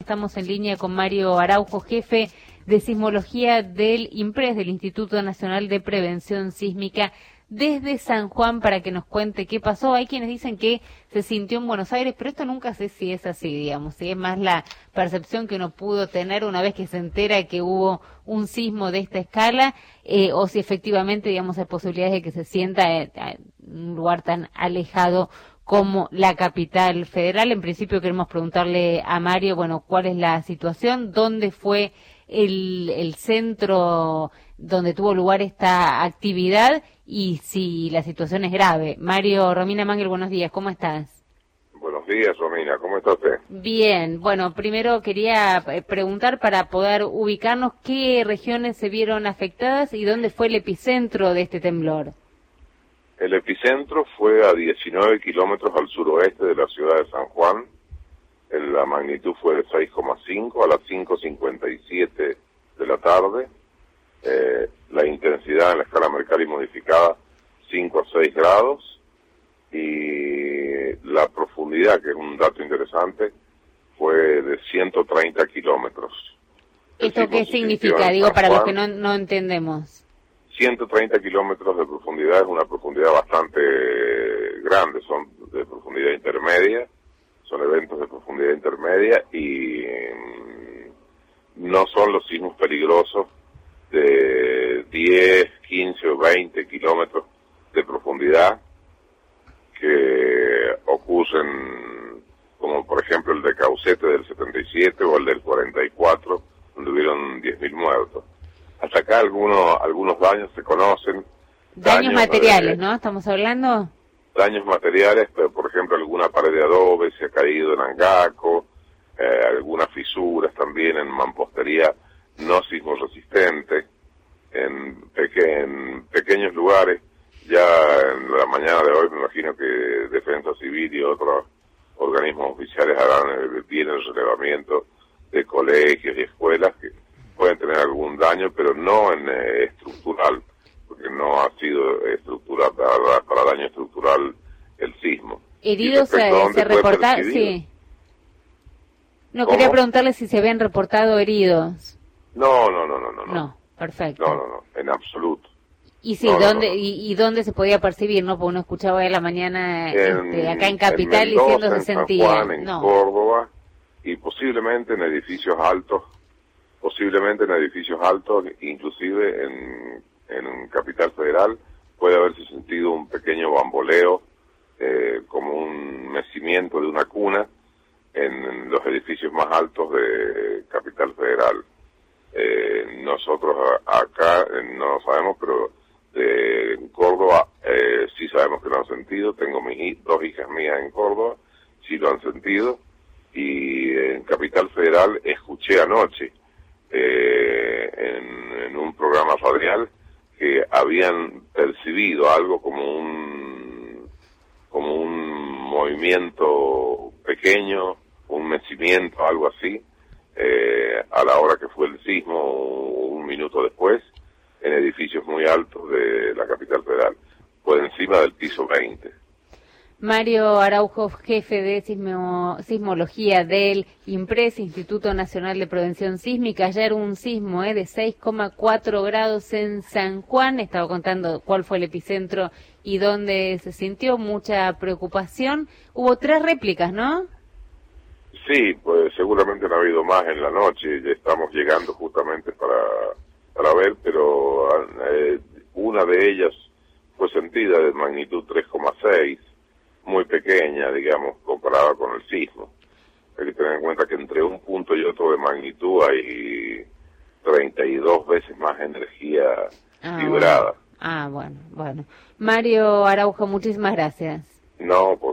Estamos en línea con Mario Araujo, jefe de sismología del INPRES, del Instituto Nacional de Prevención Sísmica, desde San Juan, para que nos cuente qué pasó. Hay quienes dicen que se sintió en Buenos Aires, pero esto nunca sé si es así, digamos, si es más la percepción que uno pudo tener una vez que se entera que hubo un sismo de esta escala, o si efectivamente, digamos, hay posibilidades de que se sienta en un lugar tan alejado como la capital federal. En principio queremos preguntarle a Mario, bueno, cuál es la situación, dónde fue el centro donde tuvo lugar esta actividad y si la situación es grave. Mario, Romina Mangel, buenos días, ¿cómo estás? Buenos días, Romina, ¿cómo está usted? Bien, bueno, primero quería preguntar para poder ubicarnos qué regiones se vieron afectadas y dónde fue el epicentro de este temblor. El epicentro fue a 19 kilómetros al suroeste de la ciudad de San Juan. La magnitud fue de 6,5 a las 5:57 de la tarde. La intensidad en la escala Mercalli modificada 5 a 6 grados. Y la profundidad, que es un dato interesante, fue de 130 kilómetros. ¿Esto qué significa? Digo, para los que no entendemos. 130 kilómetros de profundidad es una profundidad bastante grande, son de profundidad intermedia, son eventos de profundidad intermedia y no son los sismos peligrosos de 10, 15 o 20 kilómetros de profundidad que ocurren, como por ejemplo el de Caucete del 77 o el del 44, donde hubieron 10.000 muertos. Hasta acá algunos daños se conocen. Daños materiales, ¿no? ¿Estamos hablando? Daños materiales, pero por ejemplo alguna pared de adobe se ha caído en Angaco, algunas fisuras también en mampostería no sismoresistente, en pequeños lugares. Ya en la mañana de hoy me imagino que Defensa Civil y otros organismos oficiales harán bien el relevamiento de colegios y escuelas que pueden tener algún daño, pero no en estructural, porque no ha sido estructural para daño estructural el sismo. ¿Heridos se reportaron? Sí. No, ¿Cómo? Quería preguntarle si se habían reportado heridos. No. No, perfecto. No, en absoluto. ¿Y sí, y dónde se podía percibir, no? Porque uno escuchaba a la mañana acá en Capital en Mendoza, diciendo se en sentía. San Juan, en Córdoba, y posiblemente en edificios altos, inclusive en Capital Federal, puede haberse sentido un pequeño bamboleo, como un mecimiento de una cuna en los edificios más altos de Capital Federal. Nosotros acá no lo sabemos, pero en Córdoba sí sabemos que lo han sentido. Tengo dos hijas mías en Córdoba, sí lo han sentido, y en Capital Federal escuché anoche en un programa radial que habían percibido algo como un movimiento pequeño, un mecimiento, algo así, a la hora que fue el sismo, un minuto después, en edificios muy altos de la capital federal, por encima del piso 20. Mario Araujo, jefe de sismología del INPRES, Instituto Nacional de Prevención Sísmica. Ayer un sismo de 6,4 grados en San Juan. Estaba contando cuál fue el epicentro y dónde se sintió mucha preocupación. Hubo 3 réplicas, ¿no? Sí, pues seguramente no ha habido más en la noche. Ya estamos llegando justamente para ver, pero una de ellas fue sentida de magnitud 3,6. Muy pequeña, digamos, comparada con el sismo. Hay que tener en cuenta que entre un punto y otro de magnitud hay 32 veces más energía vibrada. Bueno. Mario Araujo, muchísimas gracias. No,